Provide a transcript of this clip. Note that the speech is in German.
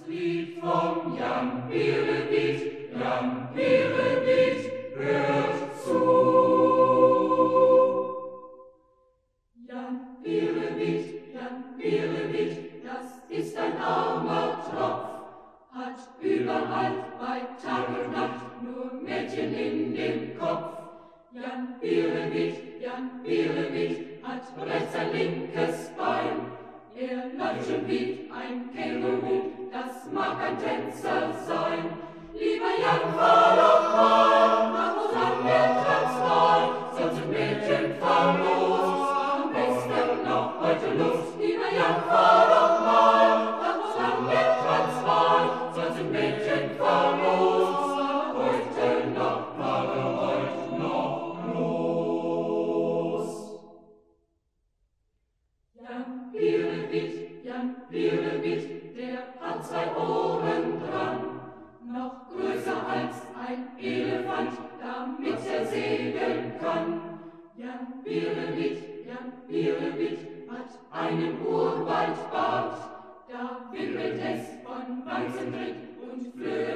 Lied vom Jan Birewit, hört zu. Jan Birewit, das ist ein armer Tropf, hat überall bei Tag und Nacht nur Mädchen in dem Kopf. Jan Birewit hat rechts ein linkes Bein, er läuft schon wie ein Känguru, das mag ein Tänzer sein. Lieber Jan, fahr doch mal nach Rosanne Transvaal, sonst sind Mädchen famos, am besten noch heute Lust. Lieber Jan, fahr doch mal nach Rosanne Transvaal, sonst sind Mädchen famos, heute noch, fahre heute noch los. Jan Birewit, der hat zwei Ohren dran, noch größer als ein Elefant, damit er segeln kann. Jan Birewit hat einen Urwaldbart, da wimmelt es von Weißendrick und Flöhe